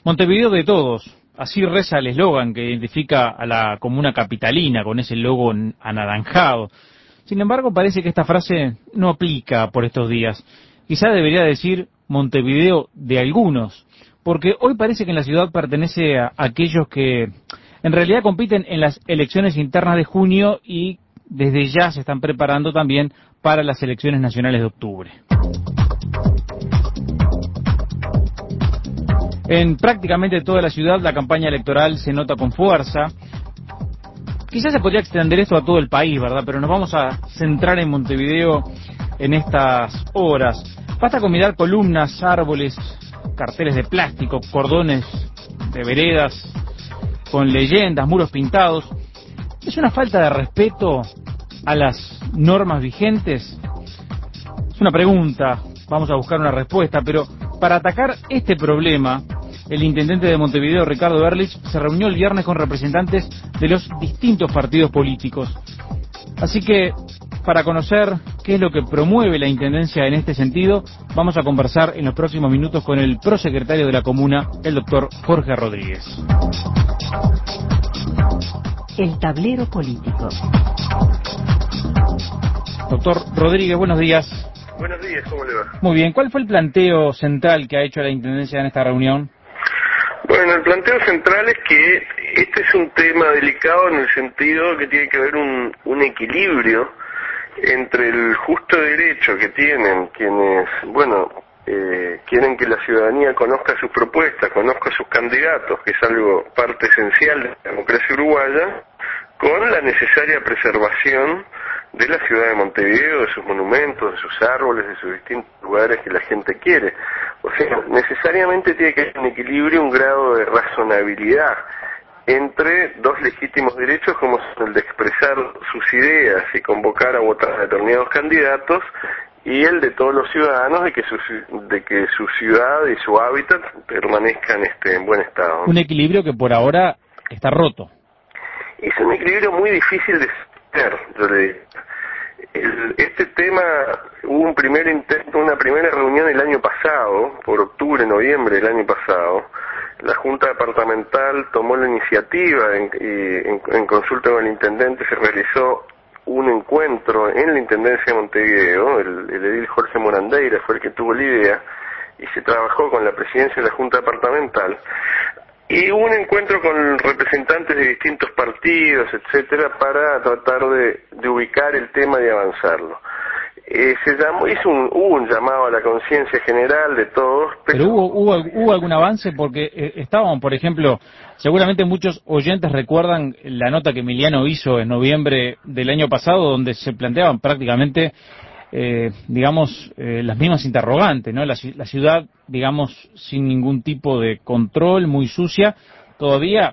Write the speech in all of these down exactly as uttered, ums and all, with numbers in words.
Montevideo de todos, así reza el eslogan que identifica a la comuna capitalina con ese logo anaranjado. Sin embargo, parece que esta frase no aplica por estos días. Quizá debería decir Montevideo de algunos, porque hoy parece que en la ciudad pertenece a aquellos que en realidad compiten en las elecciones internas de junio y desde ya se están preparando también para las elecciones nacionales de octubre. En prácticamente toda la ciudad la campaña electoral se nota con fuerza. Quizás se podría extender esto a todo el país, ¿verdad? Pero nos vamos a centrar en Montevideo en estas horas. Basta con mirar columnas, árboles, carteles de plástico, cordones de veredas, con leyendas, muros pintados. ¿Es una falta de respeto a las normas vigentes? Es una pregunta, vamos a buscar una respuesta, pero para atacar este problema, el intendente de Montevideo, Ricardo Berlich, se reunió el viernes con representantes de los distintos partidos políticos. Así que, para conocer qué es lo que promueve la intendencia en este sentido, vamos a conversar en los próximos minutos con el prosecretario de la comuna, el doctor Jorge Rodríguez. El tablero político. Doctor Rodríguez, buenos días. Buenos días, ¿cómo le va? Muy bien, ¿cuál fue el planteo central que ha hecho la intendencia en esta reunión? Bueno, el planteo central es que este es un tema delicado en el sentido que tiene que haber un, un equilibrio entre el justo derecho que tienen quienes, bueno, eh, quieren que la ciudadanía conozca sus propuestas, conozca sus candidatos, que es algo parte esencial de la democracia uruguaya, con la necesaria preservación de la ciudad de Montevideo, de sus monumentos, de sus árboles, de sus distintos lugares que la gente quiere. O sea, necesariamente tiene que haber un equilibrio, un grado de razonabilidad entre dos legítimos derechos como son el de expresar sus ideas y convocar a votar a determinados candidatos y el de todos los ciudadanos de que su, de que su ciudad y su hábitat permanezcan este, en buen estado. Un equilibrio que por ahora está roto. Es un equilibrio muy difícil de sostener, yo le digo. El, este tema, hubo un primer intento, una primera reunión el año pasado, por octubre, noviembre del año pasado. La Junta Departamental tomó la iniciativa en, y en, en consulta con el intendente se realizó un encuentro en la Intendencia de Montevideo. El, el edil Jorge Morandeira fue el que tuvo la idea y se trabajó con la presidencia de la Junta Departamental. Y hubo un encuentro con representantes de distintos partidos, etcétera, para tratar de, de ubicar el tema y avanzarlo. Eh, se llamó, hizo un, hubo un llamado a la conciencia general de todos. Pero, pero hubo, hubo, hubo algún avance porque eh, estaban, por ejemplo, seguramente muchos oyentes recuerdan la nota que Emiliano hizo en noviembre del año pasado, donde se planteaban prácticamente, eh, digamos, eh, las mismas interrogantes, ¿no? La, la ciudad, digamos, sin ningún tipo de control, muy sucia, todavía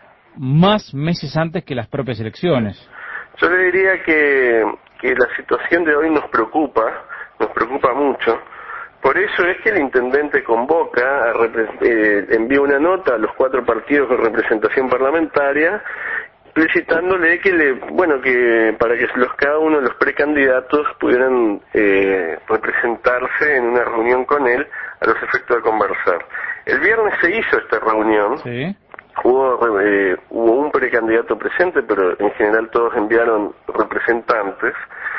más meses antes que las propias elecciones. Yo le diría que, que la situación de hoy nos preocupa, nos preocupa mucho. Por eso es que el intendente convoca, a eh, envía una nota a los cuatro partidos de representación parlamentaria, solicitándole que le, bueno, que para que los cada uno de los precandidatos pudieran eh, representarse en una reunión con él a los efectos de conversar. El viernes se hizo esta reunión. Sí. Hubo, eh, hubo un precandidato presente, pero en general todos enviaron representantes,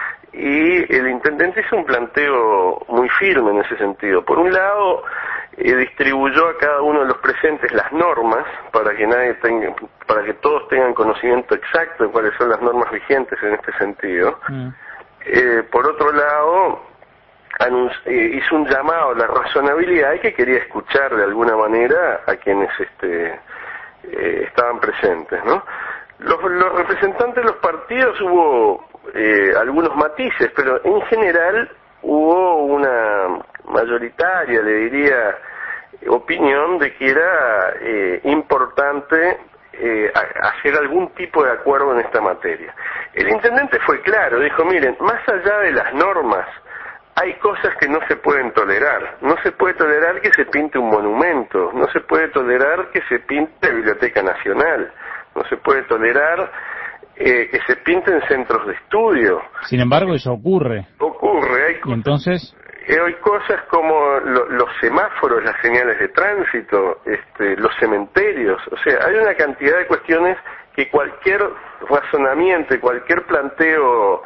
y el intendente hizo un planteo muy firme en ese sentido. Por un lado, eh, distribuyó a cada uno de los presentes las normas para que nadie tenga, para que todos tengan conocimiento exacto de cuáles son las normas vigentes en este sentido. Mm. Eh, por otro lado, anunci- eh, hizo un llamado a la razonabilidad y que quería escuchar de alguna manera a quienes este Eh, estaban presentes, ¿no? Los, los representantes de los partidos hubo eh, algunos matices, pero en general hubo una mayoritaria, le diría, opinión de que era eh, importante eh, hacer algún tipo de acuerdo en esta materia. El intendente fue claro, dijo, miren, más allá de las normas, hay cosas que no se pueden tolerar. No se puede tolerar que se pinte un monumento, no se puede tolerar que se pinte la Biblioteca Nacional, no se puede tolerar eh, que se pinten centros de estudio. Sin embargo, eso ocurre. Ocurre, hay y entonces... eh, hay cosas como lo, los semáforos, las señales de tránsito, este, los cementerios, o sea, hay una cantidad de cuestiones que cualquier razonamiento y cualquier planteo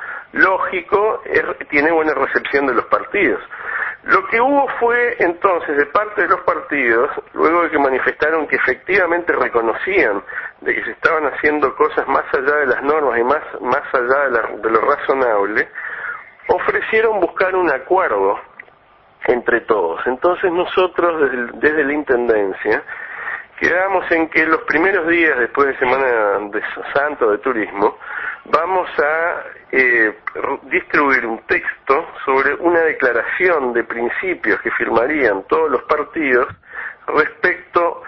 lógico es, tiene buena recepción de los partidos. Lo que hubo fue entonces de parte de los partidos, luego de que manifestaron que efectivamente reconocían de que se estaban haciendo cosas más allá de las normas y más, más allá de, la, de lo razonable, ofrecieron buscar un acuerdo entre todos. Entonces nosotros desde, desde la Intendencia quedamos en que los primeros días después de Semana de Santo de Turismo vamos a eh, distribuir un texto sobre una declaración de principios que firmarían todos los partidos respecto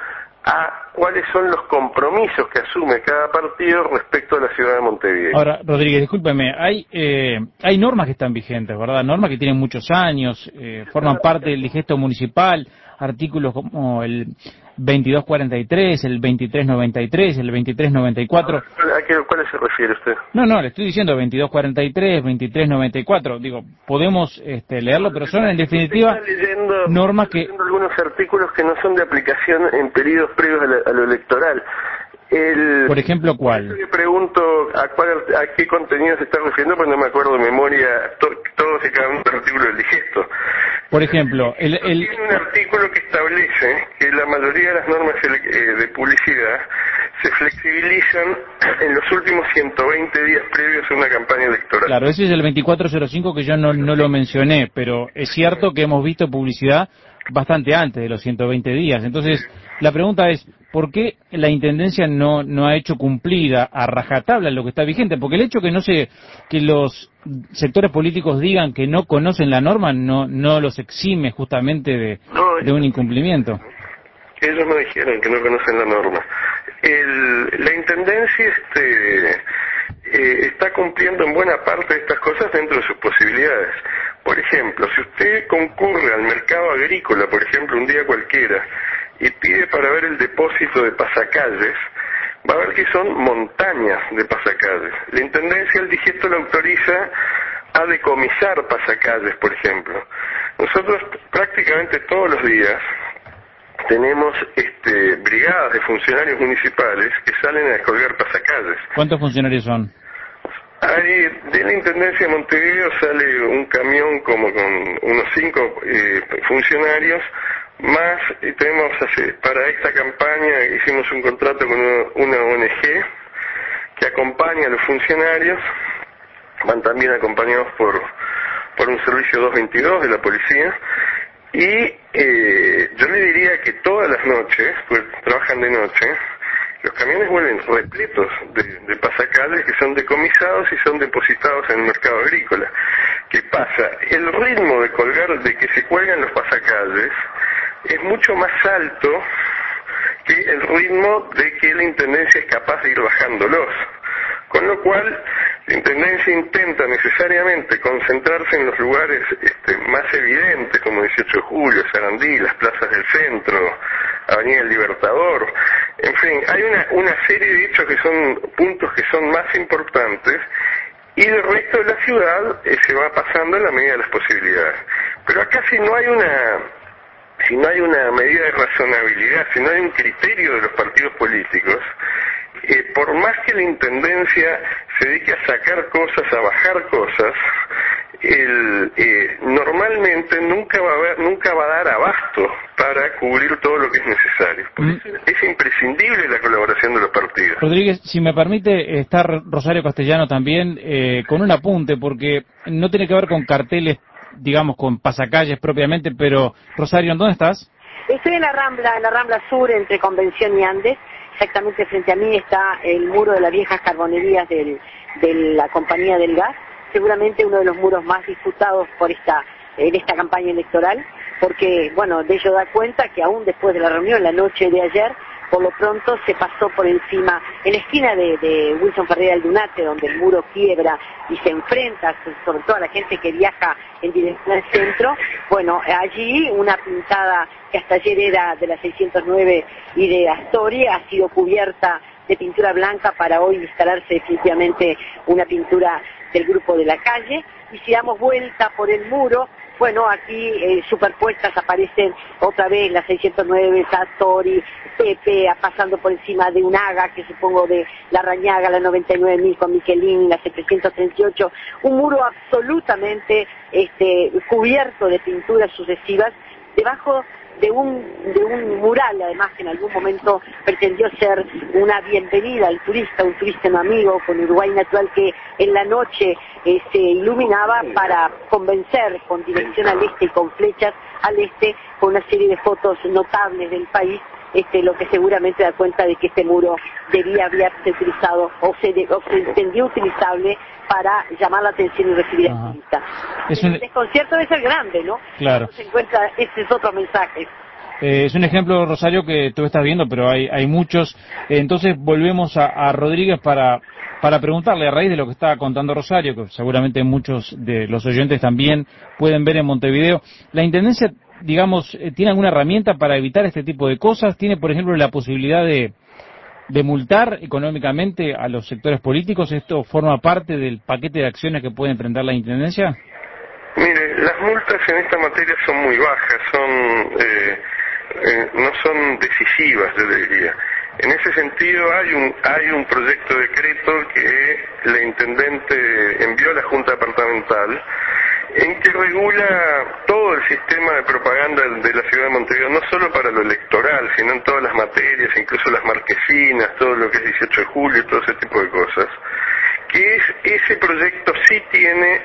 a cuáles son los compromisos que asume cada partido respecto a la ciudad de Montevideo. Ahora, Rodríguez, discúlpeme, hay eh, hay normas que están vigentes, ¿verdad? Normas que tienen muchos años, eh, forman parte del digesto municipal, artículos como el veintidós cuarenta y tres, el veintitrés noventa y tres, el veintitrés noventa y cuatro. ¿A qué, cuáles se refiere usted? No, no, le estoy diciendo veintidós cuarenta y tres, veintitrés noventa y cuatro. Digo, podemos este, leerlo, pero son en definitiva leyendo, normas que... leyendo algunos artículos que no son de aplicación en periodos previos a, la, a lo electoral. El, Por ejemplo, ¿cuál? Por eso le pregunto a, cuál, a qué contenido se está refiriendo, porque no me acuerdo de memoria to, todos y cada uno de los artículos del digesto. Por ejemplo, el, el... tiene un artículo que establece que la mayoría de las normas de publicidad se flexibilizan en los últimos ciento veinte días previos a una campaña electoral. Claro, ese es el veinticuatro cero cinco que yo no, no lo mencioné, pero es cierto que hemos visto publicidad bastante antes de los ciento veinte días. Entonces, la pregunta es, ¿por qué la Intendencia no no ha hecho cumplida a rajatabla lo que está vigente? Porque el hecho que no se que los sectores políticos digan que no conocen la norma no no los exime justamente de, no, de un incumplimiento. Ellos no dijeron que no conocen la norma. El, la Intendencia este, eh, está cumpliendo en buena parte de estas cosas dentro de sus posibilidades. Por ejemplo, si usted concurre al mercado agrícola, por ejemplo, un día cualquiera, y pide para ver el depósito de pasacalles, va a ver que son montañas de pasacalles. La Intendencia, el digesto lo autoriza a decomisar pasacalles, por ejemplo. Nosotros prácticamente todos los días tenemos este, brigadas de funcionarios municipales que salen a descolgar pasacalles. ¿Cuántos funcionarios son? Hay, de la Intendencia de Montevideo sale un camión como con unos cinco eh, funcionarios, más y tenemos para esta campaña hicimos un contrato con una, una O N G que acompaña a los funcionarios, van también acompañados por, por un servicio doscientos veintidós de la policía, y eh, yo le diría que todas las noches, pues trabajan de noche, los camiones vuelven repletos de, de pasacalles que son decomisados y son depositados en el mercado agrícola. ¿Qué pasa? El ritmo de colgar, de que se cuelgan los pasacalles, es mucho más alto que el ritmo de que la Intendencia es capaz de ir bajándolos. Con lo cual, la Intendencia intenta necesariamente concentrarse en los lugares este, más evidentes, como dieciocho de julio, Sarandí, las plazas del centro, Avenida del Libertador. En fin, hay una, una serie de hechos que son puntos que son más importantes, y el resto de la ciudad eh, se va pasando en la medida de las posibilidades. Pero acá si no hay una... si no hay una medida de razonabilidad, si no hay un criterio de los partidos políticos, eh, por más que la Intendencia se dedique a sacar cosas, a bajar cosas, el, eh, normalmente nunca va a haber, nunca va a dar abasto para cubrir todo lo que es necesario. Por eso es imprescindible la colaboración de los partidos. Rodríguez, si me permite, estar Rosario Castellano también eh, con un apunte, porque no tiene que ver con carteles, digamos, con pasacalles propiamente, pero Rosario, ¿dónde estás? Estoy en la Rambla, en la Rambla Sur, entre Convención y Andes. Exactamente frente a mí está el muro de las viejas carbonerías del, de la compañía del gas, seguramente uno de los muros más disputados por esta, en esta campaña electoral, porque, bueno, de ello da cuenta que aún después de la reunión, la noche de ayer, por lo pronto se pasó por encima, en la esquina de, de Wilson Ferreira del Dunate, donde el muro quiebra y se enfrenta, sobre todo a la gente que viaja en dirección al centro, bueno, allí una pintada que hasta ayer era de la seiscientos nueve y de Astori, ha sido cubierta de pintura blanca para hoy instalarse definitivamente una pintura del Grupo de la Calle, y si damos vuelta por el muro, bueno, aquí eh, superpuestas aparecen otra vez las seiscientos nueve, Sartori, Pepe, pasando por encima de Unaga, que supongo de Larrañaga, la noventa y nueve mil con Michelini, la setecientos treinta y ocho, un muro absolutamente este, cubierto de pinturas sucesivas, debajo de un de un mural, además, que en algún momento pretendió ser una bienvenida al turista, un turista no amigo, con Uruguay Natural, que en la noche eh, se iluminaba para convencer con dirección al este y con flechas al este, con una serie de fotos notables del país, este, lo que seguramente da cuenta de que este muro debía haberse utilizado o se, de, o se entendió utilizable para llamar la atención y recibir al turista. Es un... El desconcierto debe ser grande, ¿no? Claro. Se encuentra, ese es otro mensaje. Eh, es un ejemplo, Rosario, que tú estás viendo, pero hay, hay muchos. Eh, entonces volvemos a, a Rodríguez para, para preguntarle, a raíz de lo que estaba contando Rosario, que seguramente muchos de los oyentes también pueden ver en Montevideo, la Intendencia, digamos, eh, ¿tiene alguna herramienta para evitar este tipo de cosas? ¿Tiene, por ejemplo, la posibilidad de, de multar económicamente a los sectores políticos? ¿Esto forma parte del paquete de acciones que puede emprender la Intendencia? Mire, las multas en esta materia son muy bajas, son... Eh... Eh, no son decisivas, yo diría. En ese sentido hay un hay un proyecto de decreto que la intendente envió a la Junta Departamental, en que regula todo el sistema de propaganda de la ciudad de Montevideo, no solo para lo electoral, sino en todas las materias, incluso las marquesinas, todo lo que es dieciocho de julio, todo ese tipo de cosas. Que es, ese proyecto sí tiene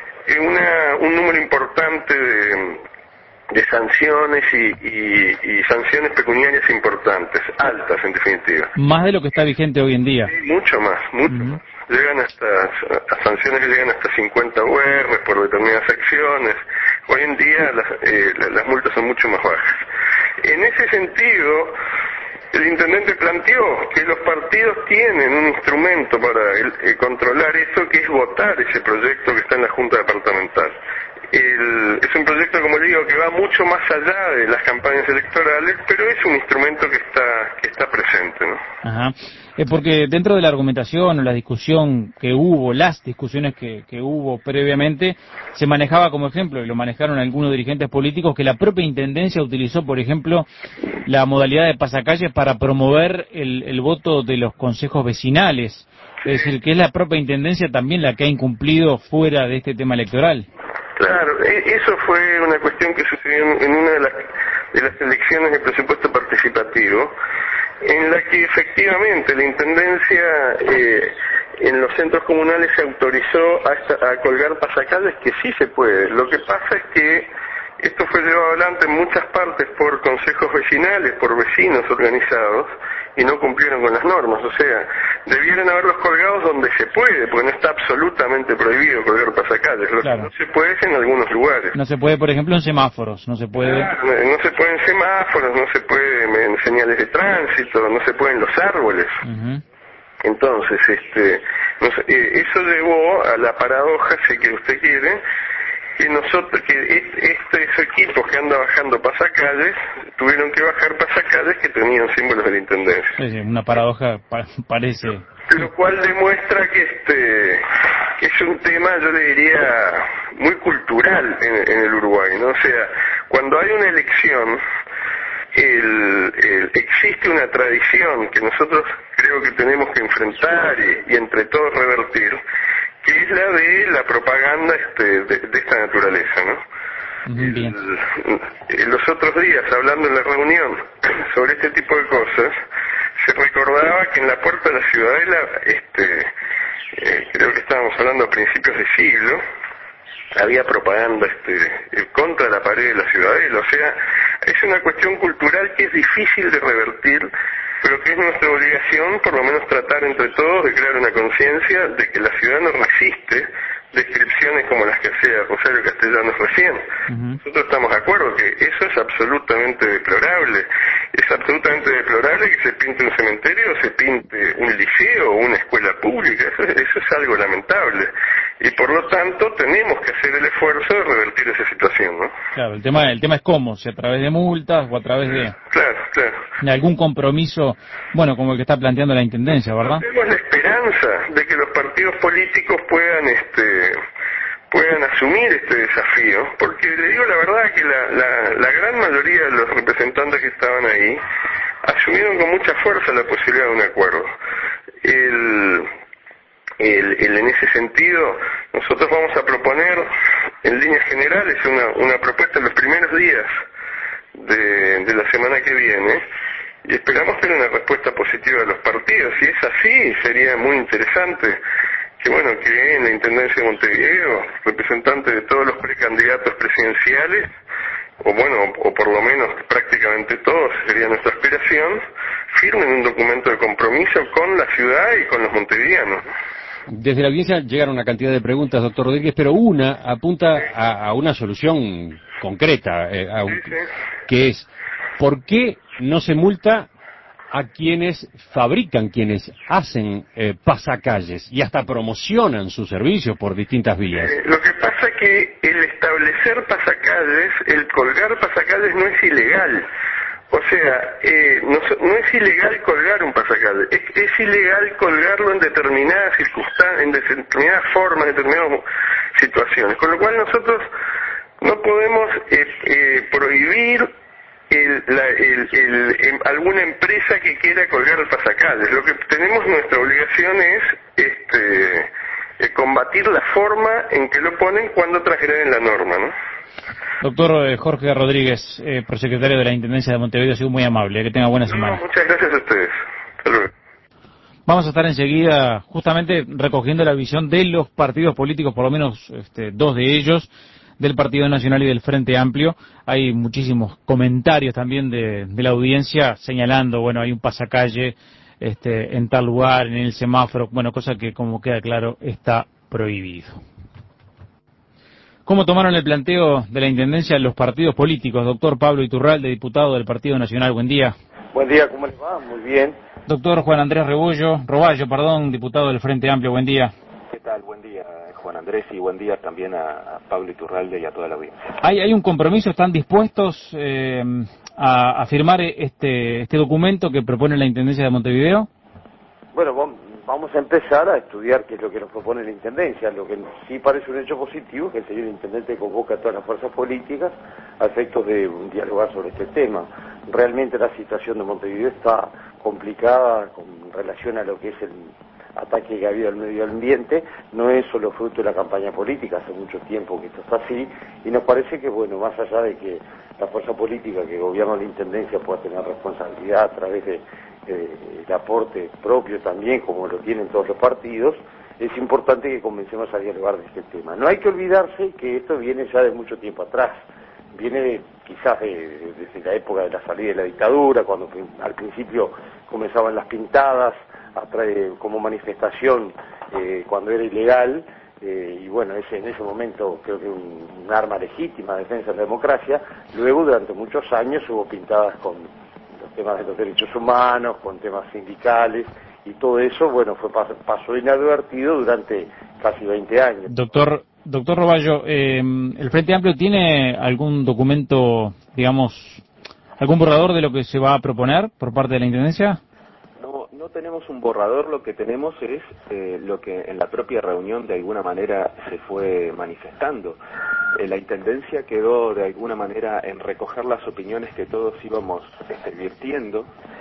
una, un número importante de de sanciones y, y, y sanciones pecuniarias importantes, altas en definitiva. Más de lo que está vigente hoy en día. Sí, mucho más, mucho uh-huh. más. Llegan hasta, a sanciones que llegan hasta cincuenta U R por determinadas acciones. Hoy en día las, eh, las multas son mucho más bajas. En ese sentido, el intendente planteó que los partidos tienen un instrumento para el, eh, controlar eso, que es votar ese proyecto que está en la Junta Departamental. El, es un proyecto, como digo, que va mucho más allá de las campañas electorales, pero es un instrumento que está que está presente, ¿no? Ajá. Eh, porque dentro de la argumentación o la discusión que hubo, las discusiones que, que hubo previamente, se manejaba como ejemplo, y lo manejaron algunos dirigentes políticos, que la propia Intendencia utilizó, por ejemplo, la modalidad de pasacalles para promover el, el voto de los consejos vecinales. Es decir, que es la propia Intendencia también la que ha incumplido fuera de este tema electoral. Claro, eso fue una cuestión que sucedió en una de las, de las elecciones de presupuesto participativo, en la que efectivamente la Intendencia eh, en los centros comunales se autorizó a, a colgar pasacalles, que sí se puede. Lo que pasa es que esto fue llevado adelante en muchas partes por consejos vecinales, por vecinos organizados, y no cumplieron con las normas. O sea, debieron haberlos colgados donde se puede, porque no está absolutamente prohibido colgar pasacalles. Lo claro. que no se puede es en algunos lugares. No se puede, por ejemplo, en semáforos, no se puede... Claro, no se puede en semáforos, no se puede en señales de tránsito, no se puede en los árboles. Uh-huh. Entonces, este, no sé, eh, eso llevó a la paradoja, si que usted quiere, que nosotros, que estos equipos que andan bajando pasacalles, tuvieron que bajar pasacalles que tenían símbolos de la Intendencia. Sí, sí, una paradoja pa parece. Lo cual demuestra que este que es un tema, yo le diría, muy cultural en, en el Uruguay, ¿no? O sea, cuando hay una elección, el, el, existe una tradición que nosotros creo que tenemos que enfrentar y, y entre todos revertir, que es la de la propaganda este, de, de esta naturaleza, ¿no? Bien. El, los otros días, hablando en la reunión sobre este tipo de cosas, se recordaba que en la puerta de la Ciudadela, este, eh, creo que estábamos hablando a principios de siglo, había propaganda este, contra la pared de la Ciudadela. O sea, es una cuestión cultural que es difícil de revertir, pero que es nuestra obligación, por lo menos, tratar entre todos de crear una conciencia de que la ciudad no resiste descripciones como las que hacía Rosario Castellanos recién. Uh-huh. Nosotros estamos de acuerdo que eso es absolutamente deplorable. Es absolutamente deplorable que se pinte un cementerio o se pinte un liceo o una escuela pública. Eso, eso es algo lamentable. Y por lo tanto tenemos que hacer el esfuerzo de revertir esa situación, ¿no? Claro, el tema, el tema es cómo, si a través de multas o a través de... Claro, claro. de algún compromiso, bueno, como el que está planteando la Intendencia, ¿verdad? Tenemos la esperanza de que los partidos políticos puedan, este, puedan asumir este desafío, porque le digo la verdad que la, la, la gran mayoría de los representantes que estaban ahí asumieron con mucha fuerza la posibilidad de un acuerdo. El, el, el, en ese sentido, nosotros vamos a proponer en líneas generales una, una propuesta en los primeros días de, de la semana que viene, y esperamos tener una respuesta positiva de los partidos. Si es así, sería muy interesante que bueno, que en la Intendencia de Montevideo, representantes de todos los precandidatos presidenciales, o bueno, o por lo menos prácticamente todos, sería nuestra aspiración, firmen un documento de compromiso con la ciudad y con los montevideanos. Desde la audiencia llegaron una cantidad de preguntas, doctor Rodríguez, pero una apunta a, a una solución concreta, eh, a, sí, sí. que es, ¿por qué no se multa a quienes fabrican, quienes hacen eh, pasacalles y hasta promocionan sus servicios por distintas vías? Eh, lo que pasa es que el establecer pasacalles, el colgar pasacalles no es ilegal. O sea, eh, no, no es ilegal colgar un pasacalle, es, es ilegal colgarlo en determinadas circunstancias, en determinadas formas, en determinadas situaciones. Con lo cual nosotros no podemos eh, eh, prohibir El, la, el, el, el, alguna empresa que quiera colgar el pasacalles. Lo que tenemos, nuestra obligación es este, eh, combatir la forma en que lo ponen cuando transgreden la norma, ¿no? Doctor eh, Jorge Rodríguez, eh, prosecretario de la Intendencia de Montevideo, ha sido muy amable. Que tenga buena semana. No, muchas gracias a ustedes. Hasta luego. Vamos a estar enseguida justamente recogiendo la visión de los partidos políticos, por lo menos este, dos de ellos, del Partido Nacional y del Frente Amplio. Hay muchísimos comentarios también de, de la audiencia señalando, bueno, hay un pasacalle este, en tal lugar, en el semáforo, bueno, cosa que, como queda claro, está prohibido. ¿Cómo tomaron el planteo de la Intendencia los partidos políticos? Doctor Pablo Iturralde, diputado del Partido Nacional, buen día. Buen día, ¿cómo les va? Muy bien. Doctor Juan Andrés Rebollo, Roballo, perdón, diputado del Frente Amplio, buen día. ¿Qué tal? Buen día, Juan Andrés, y buen día también a, a Pablo Iturralde y a toda la audiencia. ¿Hay, hay un compromiso? ¿Están dispuestos eh, a, a firmar este, este documento que propone la Intendencia de Montevideo? Bueno, vamos a empezar a estudiar qué es lo que nos propone la Intendencia. Lo que sí parece un hecho positivo es que el señor Intendente convoca a todas las fuerzas políticas a efectos de dialogar sobre este tema. Realmente la situación de Montevideo está complicada con relación a lo que es el ataque que ha habido al medio ambiente. No es solo fruto de la campaña política, hace mucho tiempo que esto está así, y nos parece que, bueno, más allá de que la fuerza política que gobierna la Intendencia pueda tener responsabilidad a través de eh, el aporte propio también, como lo tienen todos los partidos, es importante que comencemos a dialogar de este tema. No hay que olvidarse que esto viene ya de mucho tiempo atrás, viene quizás de, de, desde la época de la salida de la dictadura, cuando al principio comenzaban las pintadas atrae como manifestación eh, cuando era ilegal, eh, y bueno, ese, en ese momento creo que un, un arma legítima de defensa de la democracia. Luego durante muchos años hubo pintadas con los temas de los derechos humanos, con temas sindicales, y todo eso, bueno, fue pasó inadvertido durante casi veinte años. Doctor doctor Roballo, eh, ¿el Frente Amplio tiene algún documento, digamos, algún borrador de lo que se va a proponer por parte de la Intendencia? No, no tenemos un borrador, lo que tenemos es eh, lo que en la propia reunión de alguna manera se fue manifestando. Eh, la Intendencia quedó de alguna manera en recoger las opiniones que todos íbamos este, virtiendo,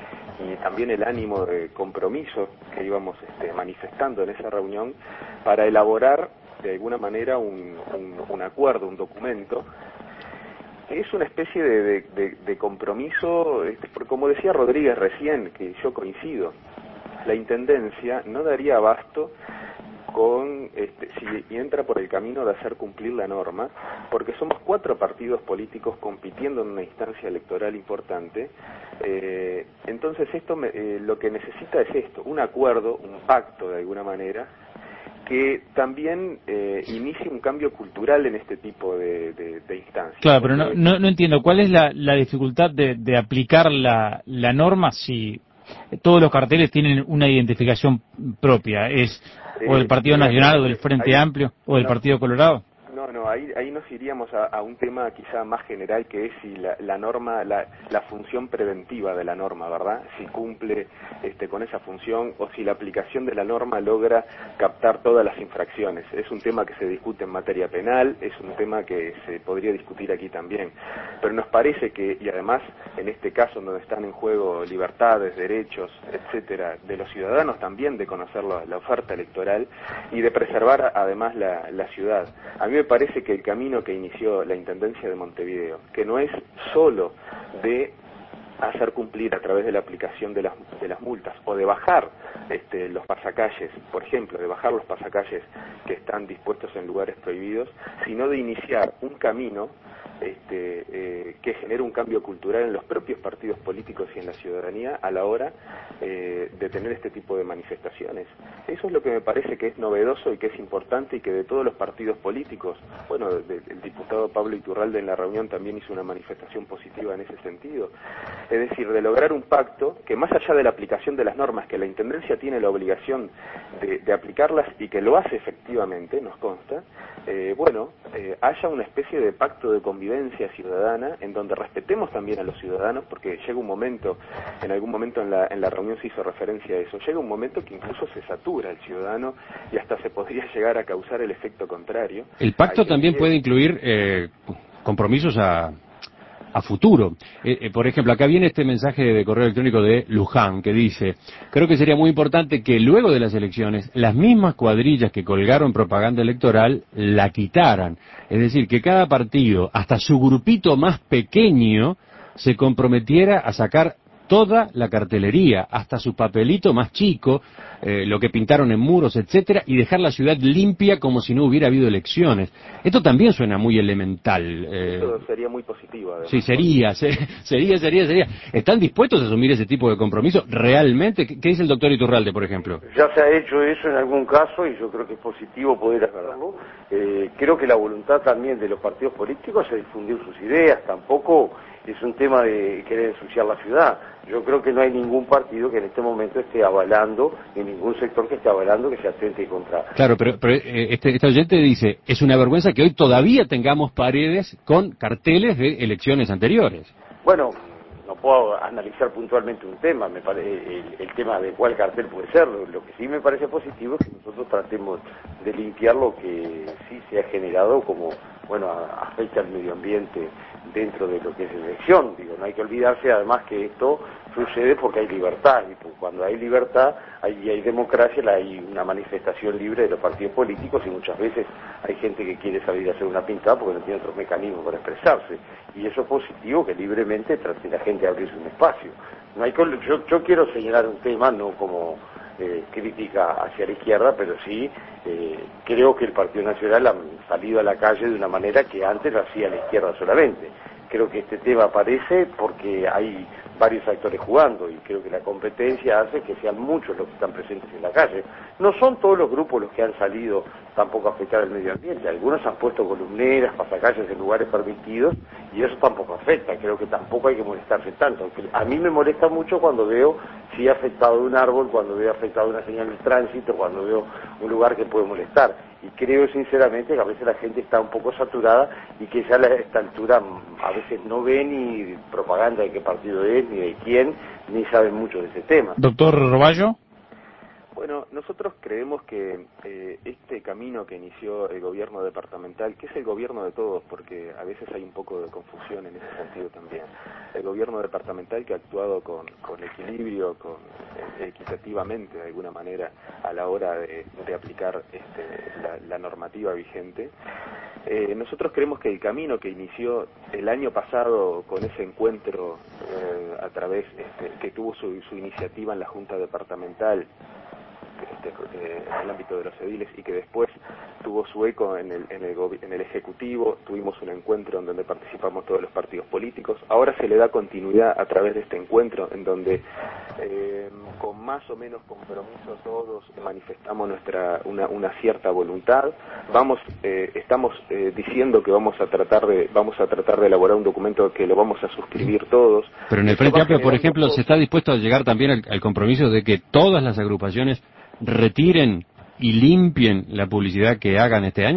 y también el ánimo de compromiso que íbamos este, manifestando en esa reunión para elaborar de alguna manera un, un, un acuerdo, un documento, que es una especie de, de, de, de compromiso, este, como decía Rodríguez recién, que yo coincido, la Intendencia no daría abasto con este, si entra por el camino de hacer cumplir la norma, porque somos cuatro partidos políticos compitiendo en una instancia electoral importante. Eh, entonces esto me, eh, lo que necesita es esto, un acuerdo, un pacto de alguna manera, que también eh, inicie un cambio cultural en este tipo de, de, de instancias. Claro, pero no, no, no entiendo, ¿cuál es la, la dificultad de, de aplicar la, la norma si todos los carteles tienen una identificación propia? ¿Es o del Partido Nacional, o del Frente Amplio, o del Partido Colorado? No, no, ahí, ahí nos iríamos a, a un tema quizá más general, que es si la, la norma, la, la función preventiva de la norma, ¿verdad? Si cumple este, con esa función o si la aplicación de la norma logra captar todas las infracciones. Es un tema que se discute en materia penal, es un tema que se podría discutir aquí también. Pero nos parece que, y además en este caso donde están en juego libertades, derechos, etcétera, de los ciudadanos también de conocer la, la oferta electoral y de preservar además la, la ciudad. A mí me parece que el camino que inició la Intendencia de Montevideo, que no es solo de hacer cumplir a través de la aplicación de las, de las multas o de bajar este, los pasacalles, por ejemplo, de bajar los pasacalles que están dispuestos en lugares prohibidos, sino de iniciar un camino este, eh, que genere un cambio cultural en los propios partidos políticos y en la ciudadanía a la hora eh, de tener este tipo de manifestaciones. Eso es lo que me parece que es novedoso y que es importante y que de todos los partidos políticos, bueno, de, el diputado Pablo Iturralde en la reunión también hizo una manifestación positiva en ese sentido. Es decir, de lograr un pacto que más allá de la aplicación de las normas, que la Intendencia tiene la obligación de, de aplicarlas y que lo hace efectivamente, nos consta, eh, bueno, eh, haya una especie de pacto de convivencia ciudadana en donde respetemos también a los ciudadanos, porque llega un momento, en algún momento en la, en la reunión se hizo referencia a eso, llega un momento que incluso se satura el ciudadano y hasta se podría llegar a causar el efecto contrario. El pacto Hay también que... puede incluir eh, compromisos a... a futuro. Eh, eh, por ejemplo, acá viene este mensaje de correo electrónico de Luján que dice: creo que sería muy importante que luego de las elecciones las mismas cuadrillas que colgaron propaganda electoral la quitaran. Es decir, que cada partido, hasta su grupito más pequeño, se comprometiera a sacar toda la cartelería, hasta su papelito más chico, eh, lo que pintaron en muros, etcétera, y dejar la ciudad limpia como si no hubiera habido elecciones. Esto también suena muy elemental. Eh... Eso sería muy positivo, además. Sí, sería, ser, sería, sería, sería. ¿Están dispuestos a asumir ese tipo de compromiso realmente? ¿Qué, qué dice el doctor Iturralde, por ejemplo? Ya se ha hecho eso en algún caso y yo creo que es positivo poder hacerlo. Eh, creo que la voluntad también de los partidos políticos es difundir sus ideas, tampoco es un tema de querer ensuciar la ciudad. Yo creo que no hay ningún partido que en este momento esté avalando, ni ningún sector que esté avalando que se atente contra... Claro, pero, pero eh, este, este oyente dice, es una vergüenza que hoy todavía tengamos paredes con carteles de elecciones anteriores. Bueno, no puedo analizar puntualmente un tema, me pare, el, el tema de cuál cartel puede ser. Lo que sí me parece positivo es que nosotros tratemos de limpiar lo que sí se ha generado como, bueno, afecta al medio ambiente dentro de lo que es elección. Digo, no hay que olvidarse además que esto sucede porque hay libertad, y pues cuando hay libertad y hay democracia, hay una manifestación libre de los partidos políticos, y muchas veces hay gente que quiere salir a hacer una pintada porque no tiene otros mecanismos para expresarse, y eso es positivo, que libremente trate la gente de abrirse un espacio. No hay que, yo, yo quiero señalar un tema, no como eh, crítica hacia la izquierda, pero sí eh, creo que el Partido Nacional ha salido a la calle de una manera que antes lo hacía la izquierda solamente. Creo que este tema aparece porque hay varios actores jugando, y creo que la competencia hace que sean muchos los que están presentes en la calle. No son todos los grupos los que han salido tampoco a afectar al medio ambiente. Algunos han puesto columneras, pasacalles en lugares permitidos, y eso tampoco afecta. Creo que tampoco hay que molestarse tanto. Aunque a mí me molesta mucho cuando veo si ha afectado un árbol, cuando veo afectado una señal de tránsito, cuando veo un lugar que puede molestar. Y creo sinceramente que a veces la gente está un poco saturada y que ya a esta altura a veces no ve ni propaganda de qué partido es, ni de quién, ni saben mucho de ese tema. Doctor Roballo. Bueno, nosotros creemos que eh, este camino que inició el gobierno departamental, que es el gobierno de todos, porque a veces hay un poco de confusión en ese sentido también, el gobierno departamental que ha actuado con, con equilibrio, con, eh, equitativamente de alguna manera a la hora de, de aplicar este, la, la normativa vigente, eh, nosotros creemos que el camino que inició el año pasado con ese encuentro eh, a través, este, que tuvo su, su iniciativa en la Junta Departamental, Este, eh, en el ámbito de los ediles, y que después tuvo su eco en el, en el, en el Ejecutivo, tuvimos un encuentro en donde participamos todos los partidos políticos. Ahora se le da continuidad a través de este encuentro, en donde eh, con más o menos compromiso todos manifestamos nuestra una, una cierta voluntad. Vamos, eh, estamos eh, diciendo que vamos a tratar de vamos a tratar de elaborar un documento que lo vamos a suscribir todos. Pero en el Frente Amplio, por ejemplo, ¿se está dispuesto a llegar también al, al compromiso de que todas las agrupaciones retiren y limpien la publicidad que hagan este año?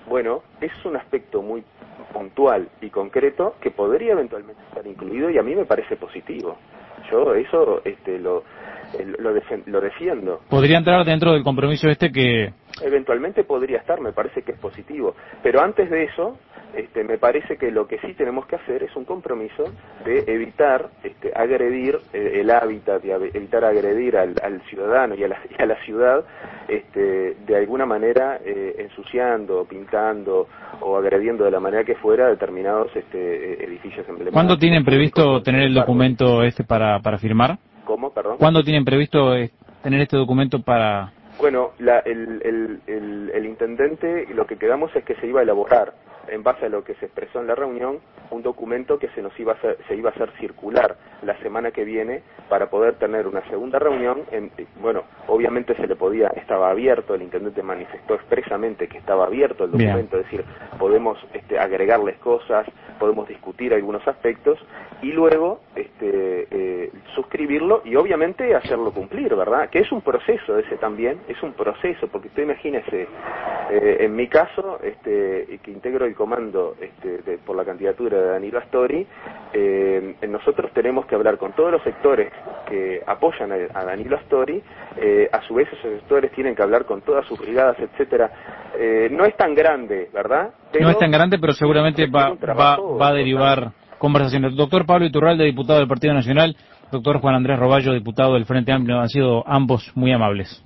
Bueno, es un aspecto muy puntual y concreto que podría eventualmente estar incluido y a mí me parece positivo. Yo eso este, lo, lo, defen- lo defiendo. Podría entrar dentro del compromiso este que... Eventualmente podría estar, me parece que es positivo. Pero antes de eso, este, me parece que lo que sí tenemos que hacer es un compromiso de evitar este, agredir eh, el hábitat, de evitar agredir al, al ciudadano y a la, y a la ciudad este, de alguna manera eh, ensuciando, pintando o agrediendo de la manera que fuera determinados este, edificios emblemáticos. ¿Cuándo tienen previsto tener el documento este para, para firmar? ¿Cómo, perdón? ¿Cuándo tienen previsto eh, tener este documento para...? Bueno, la, el, el, el, el intendente, lo que quedamos es que se iba a elaborar, en base a lo que se expresó en la reunión, un documento que se nos iba a hacer, se iba a hacer circular la semana que viene para poder tener una segunda reunión. En, bueno, obviamente se le podía, estaba abierto, el intendente manifestó expresamente que estaba abierto el documento, Bien. Es decir, podemos este, agregarles cosas, podemos discutir algunos aspectos y luego este, eh, suscribirlo y obviamente hacerlo cumplir, ¿verdad? Que es un proceso ese también, es un proceso, porque usted imagínese, eh, en mi caso, este, que integro el comando este, de, por la candidatura de Danilo Astori, eh, nosotros tenemos que hablar con todos los sectores que apoyan a, a Danilo Astori, eh, a su vez esos sectores tienen que hablar con todas sus brigadas, etcétera. Eh, no es tan grande, ¿verdad? Pero no es tan grande, pero seguramente va, va, va a derivar conversaciones. Doctor Pablo Iturralde, diputado del Partido Nacional, doctor Juan Andrés Roballo, diputado del Frente Amplio, han sido ambos muy amables.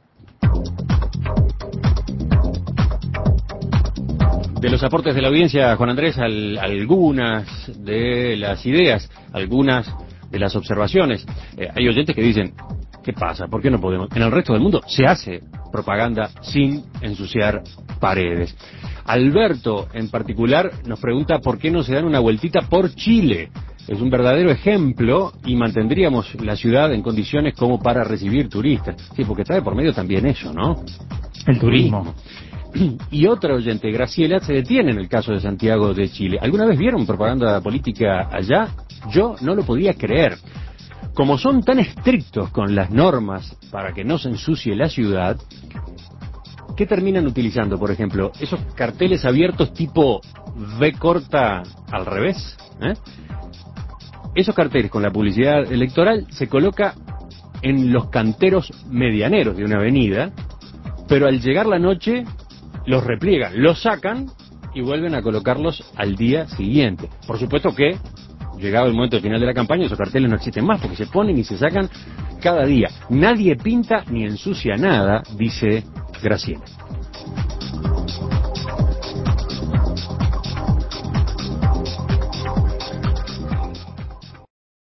De los aportes de la audiencia, Juan Andrés, al, algunas de las ideas, algunas de las observaciones. Eh, hay oyentes que dicen, ¿qué pasa? ¿Por qué no podemos? En el resto del mundo se hace propaganda sin ensuciar paredes. Alberto, en particular, nos pregunta por qué no se dan una vueltita por Chile. Es un verdadero ejemplo y mantendríamos la ciudad en condiciones como para recibir turistas. Sí, porque está de por medio también eso, ¿no? El turismo. Y otra oyente, Graciela, se detiene en el caso de Santiago de Chile. ¿Alguna vez vieron propaganda política allá? Yo no lo podía creer. Como son tan estrictos con las normas para que no se ensucie la ciudad, ¿qué terminan utilizando, por ejemplo? Esos carteles abiertos tipo V corta al revés, ¿eh? Esos carteles con la publicidad electoral se coloca en los canteros medianeros de una avenida, pero al llegar la noche los repliegan, los sacan y vuelven a colocarlos al día siguiente. Por supuesto que, llegado el momento final de la campaña, esos carteles no existen más porque se ponen y se sacan cada día. Nadie pinta ni ensucia nada, dice Graciela.